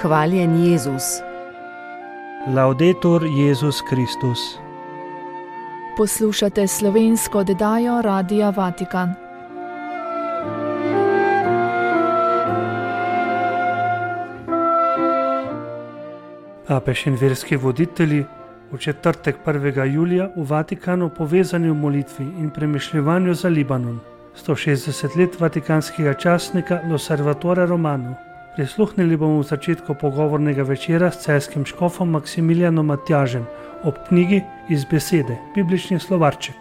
Hvaljen Jezus. Laudetur Jezus Kristus. Poslušate slovensko oddajo Radia Vatikan. Papež in verski voditelji v četrtek 1. julija v Vatikanu povezani v molitvi in premišljevanju za Libanon. 160 let vatikanskega časnika L'Osservatore Romano. Prisluhnili bomo v začetku pogovornega večera s celjskim škofom Maksimilijanom Matjažem ob knjigi Iz besede, biblični slovarček.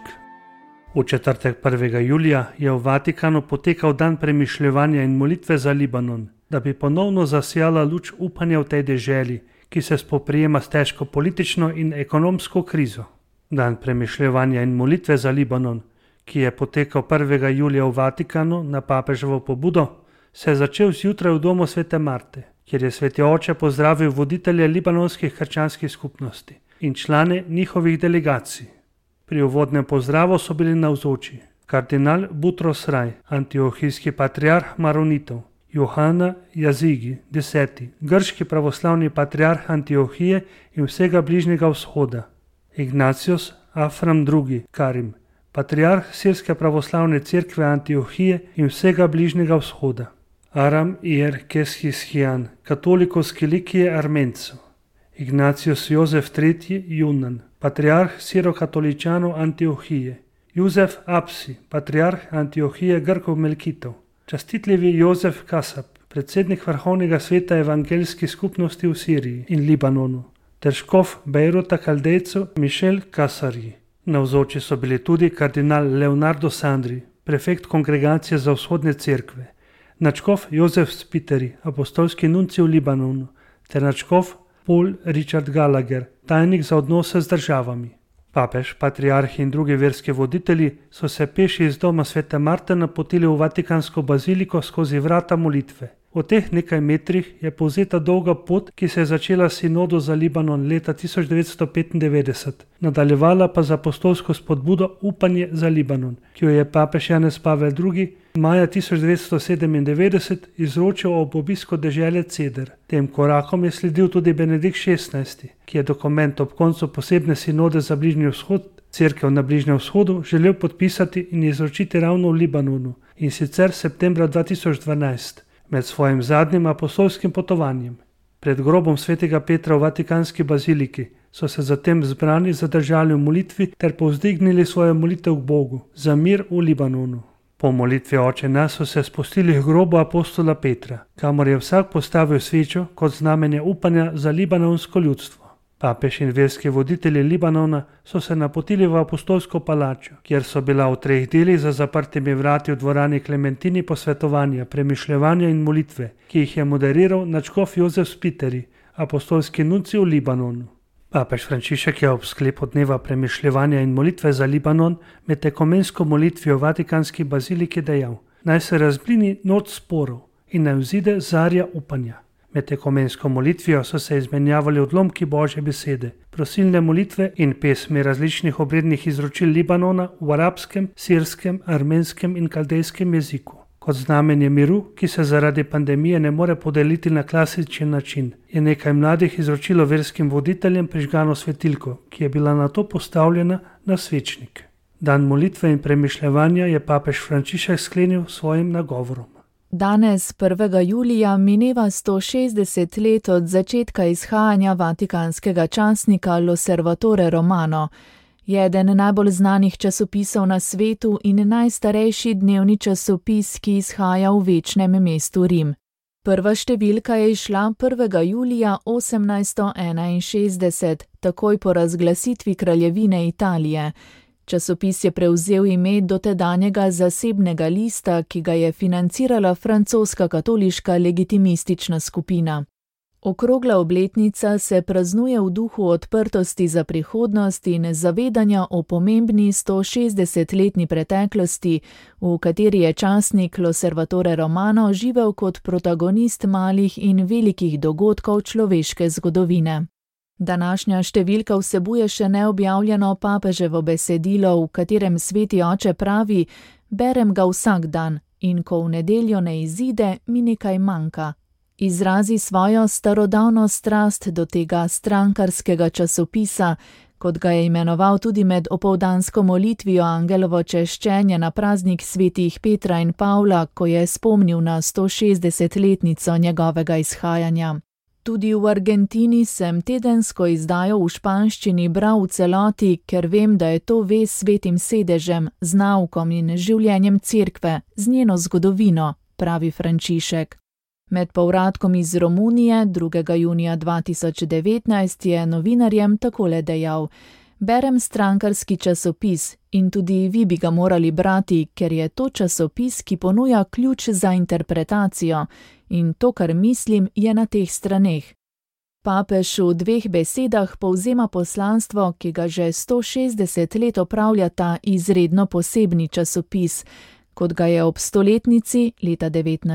V četrtek 1. julija je v Vatikanu potekal dan premišljevanja in molitve za Libanon, da bi ponovno zasijala luč upanja v tej deželi, ki se spoprijema s težko politično in ekonomsko krizo. Dan premišljevanja in molitve za Libanon, ki je potekal 1. julija v Vatikanu na papeževo pobudo, se je začel zjutraj v domu Svete Marte, kjer je sveti oče pozdravil voditelje libanonskih krščanskih skupnosti in člane njihovih delegacij. Pri uvodnem pozdravu so bili navzoči kardinal Butros Raj, antiohijski patriarh Maronitov, Johana Jazigi, 10., grški pravoslavni patriarh Antiohije in vsega Bližnjega vzhoda, Ignatius Afram II. Karim, patriarh Sirske pravoslavne cerkve Antiohije in vsega Bližnjega vzhoda, Aram Ir Keshishian, katolikos Kilikije Armencev, Ignatius Jozef III. Junan, patriarh Sirokatoličanov Antiohije, Juzef Apsi, patriarh Antiohije Grkov Melkitov, častitljivi Jozef Kasab, predsednik Vrhovnega sveta evangeljskih skupnosti v Siriji in Libanonu, ter škof Bejruta Kaldejcev Mišel Kasarji. Navzoči so bili tudi kardinal Leonardo Sandri, prefekt Kongregacije za vzhodne cerkve, nadškof Jozef Spiteri, apostolski nuncij v Libanonu, ter nadškof Paul Richard Gallagher, tajnik za odnose z državami. Papež, patriarhi in drugi verski voditelji so se peši iz doma Svete Marte napotili v Vatikansko baziliko skozi vrata molitve. V teh nekaj metrih je povzeta dolga pot, ki se je začela s sinodo za Libanon leta 1995, nadaljevala pa z apostolsko spodbudo Upanje za Libanon, ki jo je papež Janez Pavel II. Maja 1997 izročil ob obisku dežele Ceder. Tem korakom je sledil tudi Benedikt XVI., ki je dokument ob koncu posebne sinode za Bližnji vzhod, cerkev na Bližnjem vzhodu, želel podpisati in izročiti ravno v Libanonu, in sicer septembra 2012. Med svojim zadnjim apostolskim potovanjem. Pred grobom svetega Petra v Vatikanski baziliki so se zatem zbrani zadržali v molitvi ter povzdignili svojo molitev k Bogu za mir v Libanonu. Po molitvi Oče nas so se spustili k grobu apostola Petra, kamor je vsak postavil svečo kot znamenje upanja za libanonsko ljudstvo. Papež in verski voditelji Libanona so se napotili v apostolsko palačo, kjer so bila v 3 delih za zaprtimi vrati v dvorani Klementini posvetovanja, premišljevanja in molitve, ki jih je moderiral nadškof Jozef Spiteri, apostolski nuncij v Libanonu. Papež Frančišek je ob sklepu dneva premišljevanja in molitve za Libanon med ekumensko molitvijo v Vatikanski baziliki dejal: naj se razblini noč sporov in naj vzide zarja upanja. Med ekumensko molitvijo so se izmenjavali odlomki Božje besede, prosilne molitve in pesmi različnih obrednih izročil Libanona v arabskem, sirskem, armenskem in kaldejskem jeziku. Kot znamenje miru, ki se zaradi pandemije ne more podeliti na klasičen način, je nekaj mladih izročilo verskim voditeljem prižgano svetilko, ki je bila nato postavljena na svečnik. Dan molitve in premišljevanja je papež Frančišek sklenil s svojim nagovorom. Danes, 1. julija, mineva 160 let od začetka izhajanja vatikanskega časnika L'Osservatore Romano, je eden najbolj znanih časopisov na svetu in najstarejši dnevni časopis, ki izhaja v večnem mestu Rim. Prva številka je izšla 1. julija 1861, takoj po razglasitvi kraljevine Italije. Časopis je prevzel ime dotedanjega zasebnega lista, ki ga je financirala francoska katoliška legitimistična skupina. Okrogla obletnica se praznuje v duhu odprtosti za prihodnost in zavedanja o pomembni 160-letni preteklosti, v kateri je časnik L'Osservatore Romano živel kot protagonist malih in velikih dogodkov človeške zgodovine. Današnja številka vsebuje še neobjavljeno papeževo besedilo, v katerem sveti oče pravi: berem ga vsak dan in ko v nedeljo ne izide, mi nekaj manjka. izrazi svojo starodavno strast do tega strankarskega časopisa, kot ga je imenoval tudi med opoldansko molitvijo Angelovo češčenje na praznik svetih Petra in Pavla, ko je spomnil na 160-letnico njegovega izhajanja. Tudi v Argentini sem tedensko izdajo v španščini bral v celoti, ker vem, da je to vez s svetim sedežem, z naukom in življenjem cerkve, z njeno zgodovino, pravi Frančišek. Med povratkom iz Romunije 2. junija 2019 je novinarjem takole dejal: "Berem strankarski časopis in tudi vi bi ga morali brati, ker je to časopis, ki ponuja ključ za interpretacijo in to, kar mislim, je na teh straneh." Papež v 2 besedah povzema poslanstvo, ki ga že 160 let opravlja ta izredno posebni časopis, kot ga je ob stoletnici leta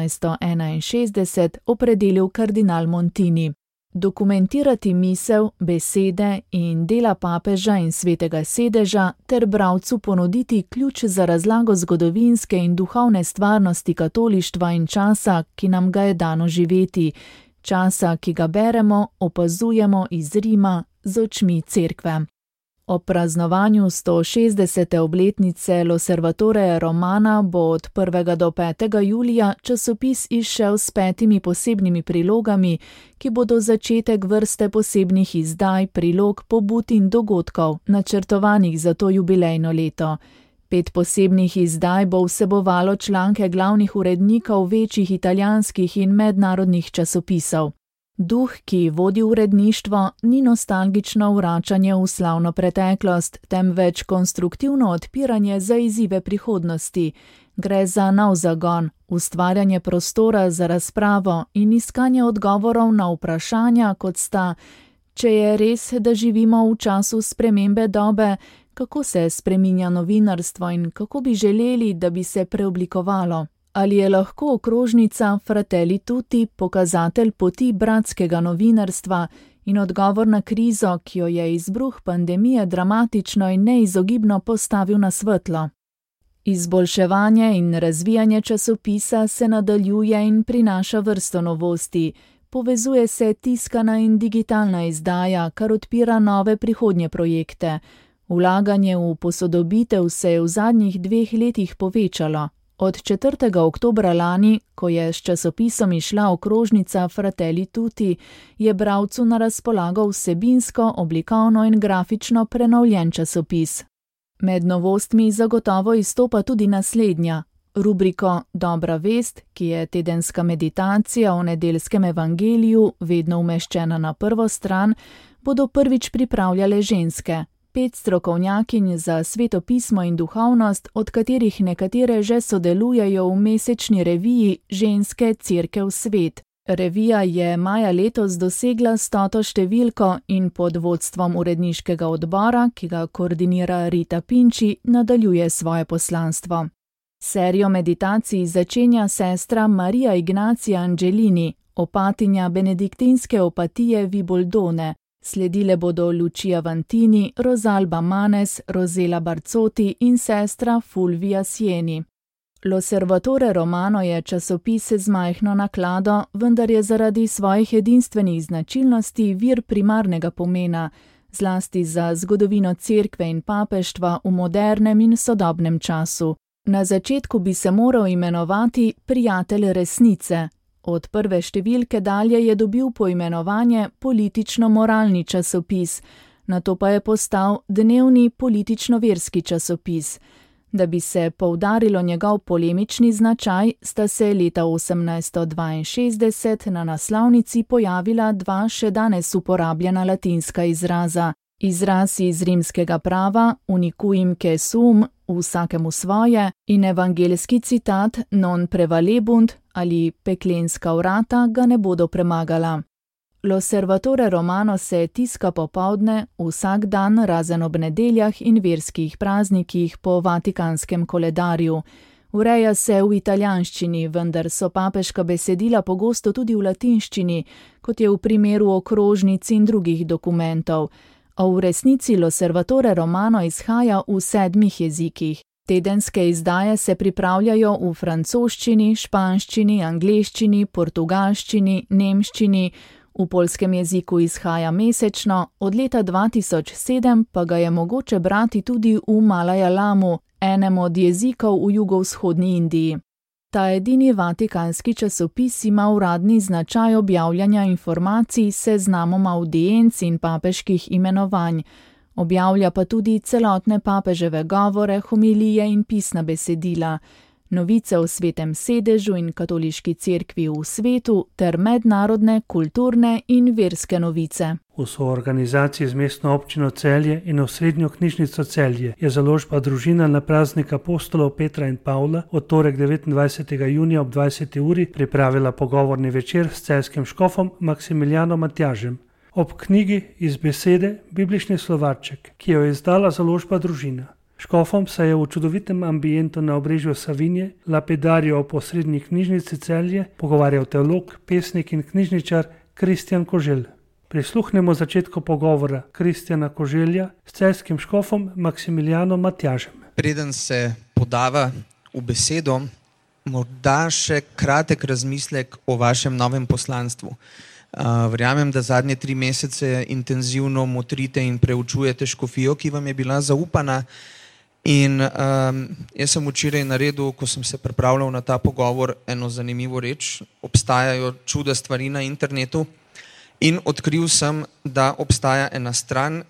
1961 opredelil kardinal Montini. Dokumentirati misel, besede in dela papeža in svetega sedeža ter bralcu ponuditi ključ za razlago zgodovinske in duhovne stvarnosti katolištva in časa, ki nam ga je dano živeti, časa, ki ga beremo, opazujemo iz Rima z očmi cerkve. Ob praznovanju 160. obletnice L'Osservatore Romana bo od 1. do 5. julija časopis izšel s 5 posebnimi prilogami, ki bodo začetek vrste posebnih izdaj, prilog, pobud in dogodkov, načrtovanih za to jubilejno leto. 5 posebnih izdaj bo vsebovalo članke glavnih urednikov večjih italijanskih in mednarodnih časopisov. Duh, ki vodi uredništvo, ni nostalgično vračanje v slavno preteklost, temveč konstruktivno odpiranje za izzive prihodnosti. Gre za nov zagon, ustvarjanje prostora za razpravo in iskanje odgovorov na vprašanja, kot sta: če je res, da živimo v času spremembe dobe, kako se spreminja novinarstvo in kako bi želeli, da bi se preoblikovalo? Ali je lahko okrožnica Fratelli Tutti pokazatelj poti bratskega novinarstva in odgovor na krizo, ki jo je izbruh pandemije dramatično in neizogibno postavil na svetlo? Izboljševanje in razvijanje časopisa se nadaljuje in prinaša vrsto novosti. Povezuje se tiskana in digitalna izdaja, kar odpira nove prihodnje projekte. Vlaganje v posodobitev se je v zadnjih 2 letih povečalo. Od 4. oktobra lani, ko je s časopisom izšla okrožnica Fratelli Tutti, je bralcu na razpolago vsebinsko, oblikovno in grafično prenovljen časopis. Med novostmi zagotovo izstopa tudi naslednja. Rubriko Dobra vest, ki je tedenska meditacija o nedeljskem evangeliju, vedno umeščena na prvo stran, bodo prvič pripravljale ženske. 5 strokovnjakinj za sveto pismo in duhovnost, od katerih nekatere že sodelujejo v mesečni reviji Ženske, cerkev, svet. Revija je maja letos dosegla 100. številko in pod vodstvom uredniškega odbora, ki ga koordinira Rita Pinči, nadaljuje svoje poslanstvo. Serijo meditacij začenja sestra Marija Ignacija Angelini, opatinja benediktinske opatije Viboldone. Sledile bodo Lucia Vantini, Rosalba Manes, Rosela Barzotti in sestra Fulvia Sieni. L'Osservatore Romano je časopis z majhno naklado, vendar je zaradi svojih edinstvenih značilnosti vir primarnega pomena, zlasti za zgodovino cerkve in papeštva v modernem in sodobnem času. Na začetku bi se moral imenovati Prijatelj resnice. Od prve številke dalje je dobil poimenovanje Politično-moralni časopis, nato pa je postal Dnevni politično-verski časopis. Da bi se poudarilo njegov polemični značaj, sta se leta 1862 na naslovnici pojavila 2 še danes uporabljena latinska izraza. Izraz iz rimskega prava Unicuim que sum, vsakemu svoje, in evangeljski citat Non prevalebunt ali Peklenska vrata ga ne bodo premagala. L'Osservatore Romano se tiska popoldne, vsak dan razen ob nedeljah in verskih praznikih po vatikanskem koledarju. Ureja se v italijanščini, vendar so papeška besedila pogosto tudi v latinščini, kot je v primeru okrožnic in drugih dokumentov. A v resnici L'Osservatore Romano izhaja v 7 jezikih. Tedenske izdaje se pripravljajo v francoščini, španščini, angleščini, portugalščini, nemščini, v poljskem jeziku izhaja mesečno, od leta 2007 pa ga je mogoče brati tudi v Malajalamu, enem od jezikov v jugovzhodni Indiji. Ta edini vatikanski časopis ima uradni značaj objavljanja informacij s seznamom avdienc in papeških imenovanj. Objavlja pa tudi celotne papeževe govore, homilije in pisna besedila, novice o Svetem sedežu in katoliški cerkvi v svetu ter mednarodne, kulturne in verske novice. V soorganizaciji z mestno občino Celje in osrednjo knjižnico Celje je založba Družina na praznik apostolov Petra in Pavla od torek 29. junija ob 20. uri pripravila pogovorni večer s celjskim škofom Maksimilijanom Matjažem. Ob knjigi iz besede Biblični slovarček, ki jo je izdala založba Družina. Škofom se je v čudovitem ambientu na obrežju Savinje, lapidarijo ob osrednji knjižnici Celje, pogovarjal teolog, pesnik in knjižničar Kristjan Koželj. Prisluhnemo začetku pogovora Kristjana Koželja s celjskim škofom Maksimilijanom Matjažem. Preden se podava v besedo, morda še kratek razmislek o vašem novem poslanstvu. Verjamem, da zadnje 3 mesece intenzivno motrite in preučujete škofijo, ki vam je bila zaupana. In jaz sem včeraj naredil, ko sem se pripravljal na ta pogovor, eno zanimivo reč. Obstajajo čuda stvari na internetu in odkril sem, da obstaja ena stran,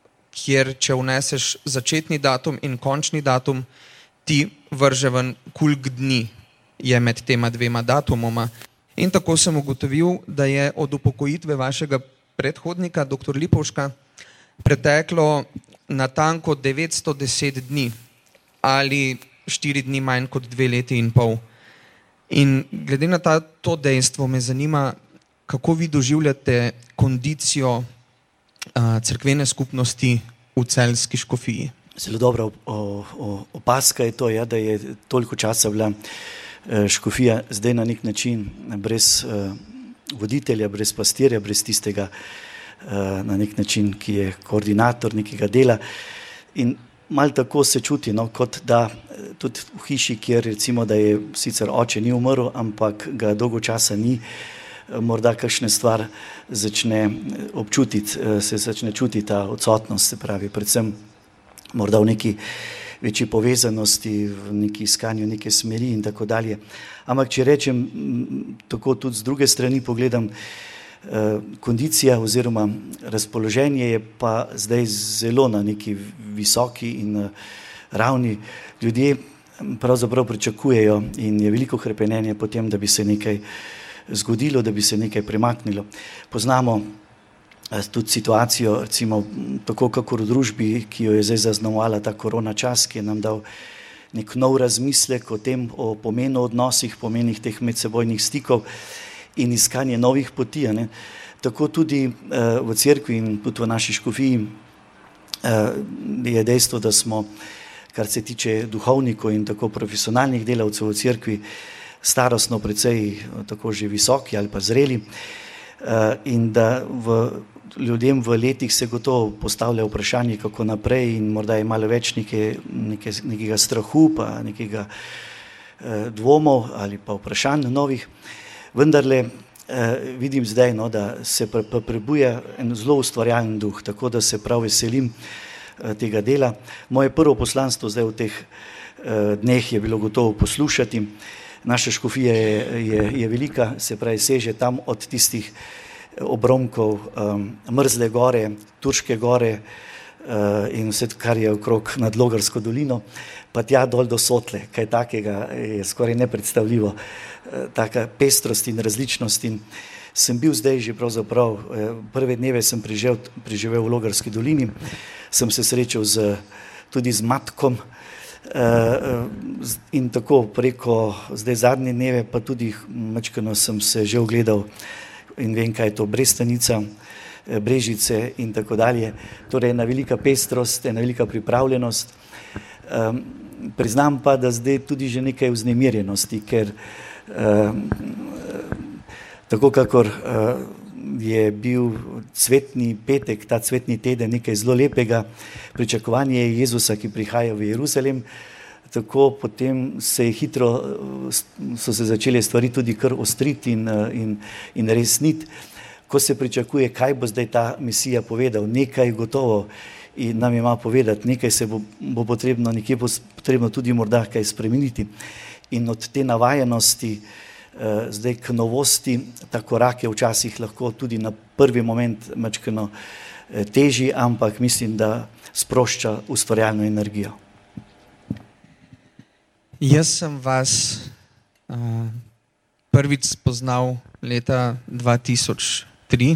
kjer če vneseš začetni datum in končni datum, ti vrže ven koliko dni je med tema 2 datumoma. In tako sem ugotovil, da je od upokojitve vašega predhodnika, dr. Lipovška, preteklo natanko 910 dni ali 4 dni manj kot 2 leti in pol. In glede na to dejstvo me zanima, kako vi doživljate kondicijo cerkvene skupnosti v celjski škofiji. Zelo dobra opazka je to, da je toliko časa bila škofija zdaj na nek način brez voditelja, brez pastirja, brez tistega na nek način, ki je koordinator nekega dela. In malo tako se čuti, kot da tudi v hiši, kjer recimo, da je sicer oče ni umrl, ampak ga dolgo časa ni, morda kakšna stvar začne občutiti, se začne čutiti ta odsotnost, se pravi, predvsem morda v neki večji povezanosti, v neki iskanju neke smeri in tako dalje. Ampak če rečem, tako tudi z druge strani pogledam, kondicija oziroma razpoloženje je pa zdaj zelo na neki visoki in ravni. Ljudje pravzaprav pričakujejo in je veliko hrepenenje potem, da bi se nekaj zgodilo, da bi se nekaj premaknilo. Poznamo tudi situacijo, recimo tako kakor v družbi, ki jo je zdaj zaznamovala ta korona čas, ki je nam dal nek nov razmislek o tem, o pomenu odnosih, pomenih teh medsebojnih stikov in iskanje novih poti. Tako tudi v cerkvi in tudi v naši škofiji je dejstvo, da smo, kar se tiče duhovnikov in tako profesionalnih delavcev v cerkvi, starostno precej tako že visoki ali pa zreli in da ljudem v letih se gotovo postavlja vprašanje, kako naprej in morda je malo več nekega strahu, pa nekega dvomov ali pa vprašanj novih. Vendarle vidim zdaj, da se prebuja en zelo ustvarjalen duh, tako da se prav veselim tega dela. Moje prvo poslanstvo zdaj v teh dneh je bilo gotovo poslušati. Naša škofija je velika, se pravi seže tam od tistih obromkov Mrzle gore, Turške gore in vse, kar je okrog nad Logarsko dolino, pa tja dol do Sotle. Kaj takega je skoraj nepredstavljivo, taka pestrost in različnost. In sem bil zdaj že pravzaprav, prve dneve sem preživel v Logarski dolini, sem se srečal tudi z Matkom in tako preko zdaj zadnje dneve, pa tudi majčkeno sem se že ogledal in vem, kaj je to Brestanica, Brežice in tako dalje. Torej ena velika pestrost, ena velika pripravljenost. Priznam pa, da zdaj tudi že nekaj vznemirjenosti, ker tako kakor je bil cvetni petek, ta cvetni teden nekaj zelo lepega, pričakovanje Jezusa, ki prihaja v Jeruzalem, tako potem so se začele stvari tudi kar ostriti in resniti. Ko se pričakuje, kaj bo zdaj ta Mesija povedal, nekaj gotovo in nam ima povedati, nekaj se bo potrebno, nekje bo potrebno tudi morda kaj spremeniti. In od te navajenosti zdaj k novosti, ta korak je včasih lahko tudi na prvi moment majčkeno težji, ampak mislim, da sprošča ustvarjalno energijo. Jaz sem vas prvič spoznal leta 2003,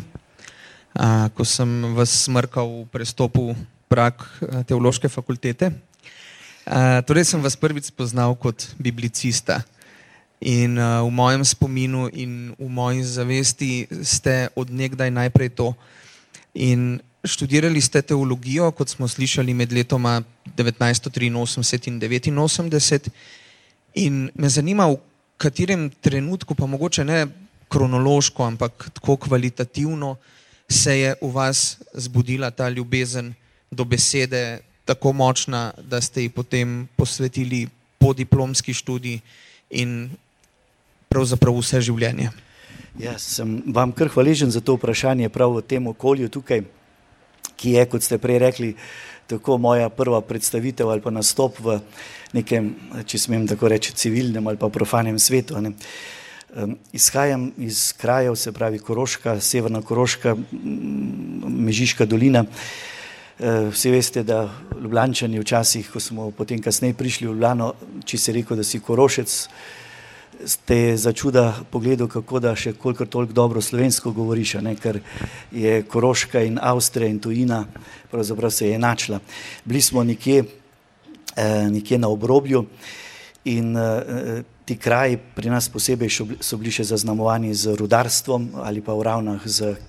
ko sem vas smrkal v prestopu prag teološke fakultete. Torej sem vas prvič spoznal kot biblicista in v mojem spominu in v moji zavesti ste od nekdaj najprej to. In študirali ste teologijo, kot smo slišali, med letoma 1983 in 1989 in me zanima, v katerem trenutku, pa mogoče ne kronološko, ampak tako kvalitativno, se je v vas zbudila ta ljubezen do besede tako močna, da ste ji potem posvetili podiplomski študij in pravzaprav vse življenje. Ja, sem vam kar hvaležen za to vprašanje prav v tem okolju tukaj, ki je, kot ste prej rekli, tako moja prva predstavitev ali pa nastop v nekem, če smem tako reči, civilnem ali pa profanem svetu. Izhajam iz krajev, se pravi Koroška, Severna Koroška, Mežiška dolina. Vsi veste, da Ljubljančani včasih, ko smo potem kasneje prišli v Ljubljano, če si rekel, da si Korošec, ste za čuda pogledal, kako da še kolikor toliko dobro slovensko govoriš, ker je Koroška in Avstrija in tujina pravzaprav se je enačila. Bili smo nekje na obrobju in ti kraji pri nas posebej so bili še zaznamovani z rudarstvom ali pa v Ravnah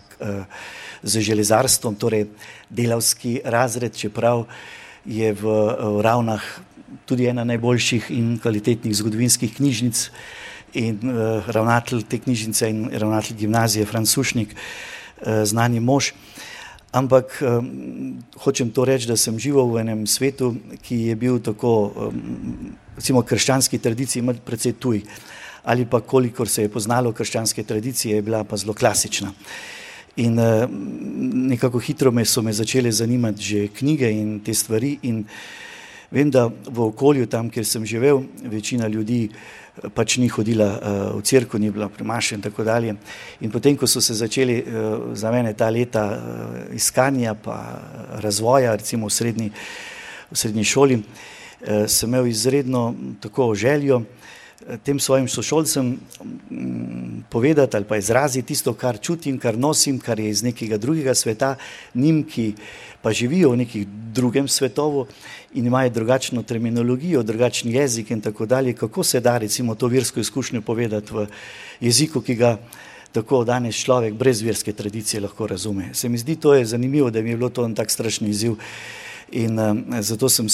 z železarstvom, torej delavski razred, čeprav je v Ravnah tudi ena najboljših in kvalitetnih zgodovinskih knjižnic in ravnatelj te knjižnice in ravnatelj gimnazije Franc Sušnik, znani mož. Ampak hočem to reči, da sem živel v enem svetu, ki je bil tako, recimo krščanski tradiciji precej tuj, ali pa kolikor se je poznalo krščanske tradicije, je bila pa zelo klasična. In nekako hitro so me začele zanimati že knjige in te stvari in vem, da v okolju tam, kjer sem živel, večina ljudi pač ni hodila v cerkev, ni bila pri maši in tako dalje. In potem, ko so se začeli za mene ta leta iskanja pa razvoja, recimo v srednji šoli, sem imel izredno tako željo tem svojim sošolcem povedati ali pa izraziti tisto, kar čutim, kar nosim, kar je iz nekega drugega sveta, njim, ki pa živijo v nekem drugem svetovu in imajo drugačno terminologijo, drugačen jezik in tako dalje, kako se da recimo to versko izkušnjo povedati v jeziku, ki ga tako danes človek brez verske tradicije lahko razume. Se mi zdi, to je zanimivo, da mi je bilo to en tak strašni izziv. In zato sem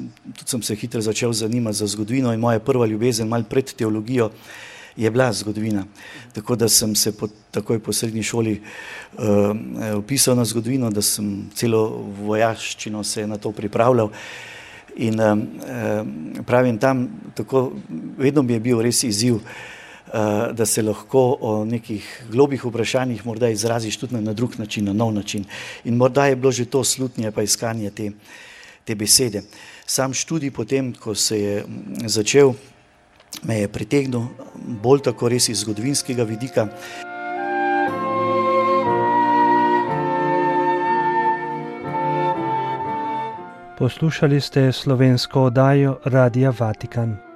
se hitro začel zanimati za zgodovino in moja prva ljubezen malo pred teologijo je bila zgodovina. Tako da sem se takoj po srednji šoli vpisal na zgodovino, da sem celo vojaščino se na to pripravljal. In pravim tam, tako, vedno mi je bil res izziv, da se lahko o nekih globih vprašanjih morda izraziš tudi na drug način, na nov način. In morda je bilo že to slutnje pa iskanje te besede. Sam študij potem, ko se je začel, me je pritegnil bolj tako res iz zgodovinskega vidika. Poslušali ste slovensko oddajo Radia Vatikan.